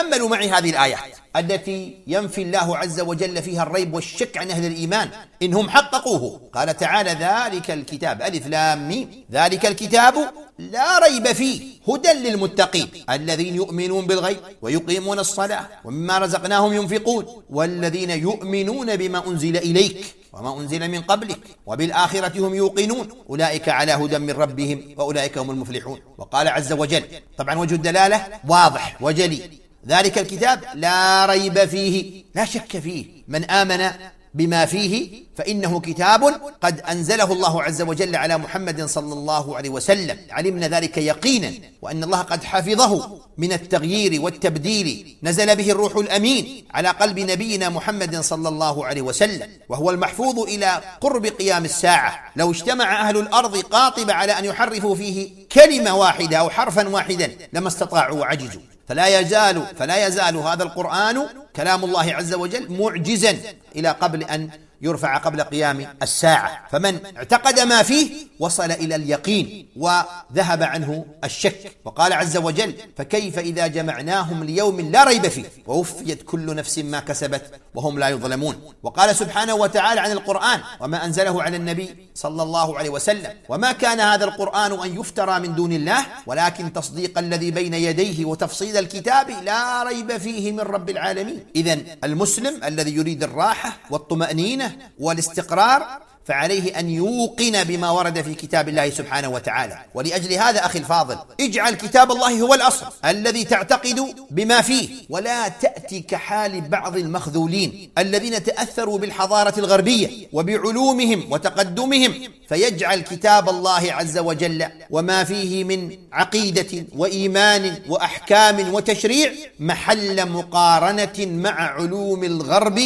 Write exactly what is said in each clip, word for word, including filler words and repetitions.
تأملوا معي هذه الآيات التي ينفي الله عز وجل فيها الريب والشك عن أهل الإيمان إنهم حققوه. قال تعالى: ذلك الكتاب، ألف لام ميم، ذلك الكتاب لا ريب فيه هدى للمتقين الذين يؤمنون بالغيب ويقيمون الصلاة ومما رزقناهم ينفقون والذين يؤمنون بما أنزل إليك وما أنزل من قبلك وبالآخرة هم يوقنون أولئك على هدى من ربهم وأولئك هم المفلحون. وقال عز وجل، طبعا وجه الدلالة واضح وجلي، ذلك الكتاب لا ريب فيه، لا شك فيه، من آمن بما فيه فإنه كتاب قد أنزله الله عز وجل على محمد صلى الله عليه وسلم، علمنا ذلك يقينا، وأن الله قد حفظه من التغيير والتبديل، نزل به الروح الأمين على قلب نبينا محمد صلى الله عليه وسلم، وهو المحفوظ إلى قرب قيام الساعة. لو اجتمع أهل الأرض قاطبة على أن يحرفوا فيه كلمة واحدة أو حرفا واحدا لما استطاعوا وعجزوا، فلا يزال فلا يزال هذا القرآن كلام الله عز وجل معجزا إلى قبل أن يرفع قبل قيام الساعة. فمن اعتقد ما فيه وصل إلى اليقين وذهب عنه الشك. وقال عز وجل: فكيف إذا جمعناهم ليوم لا ريب فيه ووفيت كل نفس ما كسبت وهم لا يظلمون. وقال سبحانه وتعالى عن القرآن وما أنزله على النبي صلى الله عليه وسلم: وما كان هذا القرآن أن يفترى من دون الله ولكن تصديق الذي بين يديه وتفصيل الكتاب لا ريب فيه من رب العالمين. إذن المسلم الذي يريد الراحة والطمأنينة والاستقرار فعليه أن يوقن بما ورد في كتاب الله سبحانه وتعالى. ولأجل هذا أخي الفاضل، اجعل كتاب الله هو الأصل الذي تعتقد بما فيه، ولا تأتي كحال بعض المخذولين الذين تأثروا بالحضارة الغربية وبعلومهم وتقدمهم، فيجعل كتاب الله عز وجل وما فيه من عقيدة وإيمان وأحكام وتشريع محل مقارنة مع علوم الغرب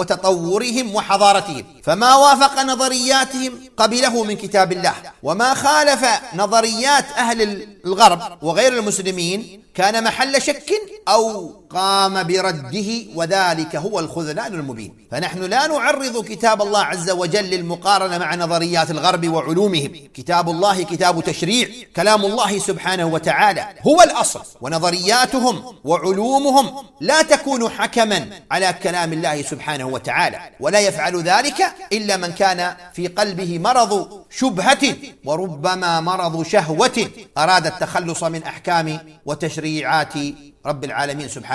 وتطورهم وحضارتهم، فما وافق نظر نظرياتهم قبله من كتاب الله، وما خالف نظريات أهل الغرب وغير المسلمين كان محل شك أو قام برده، وذلك هو الخذلان المبين. فنحن لا نعرض كتاب الله عز وجل للمقارنة مع نظريات الغرب وعلومهم. كتاب الله كتاب تشريع، كلام الله سبحانه وتعالى هو الأصل، ونظرياتهم وعلومهم لا تكون حكما على كلام الله سبحانه وتعالى، ولا يفعل ذلك إلا من كان في قلبه مرض شبهة وربما مرض شهوة أراد التخلص من أحكام وتشريعات رب العالمين سبحانه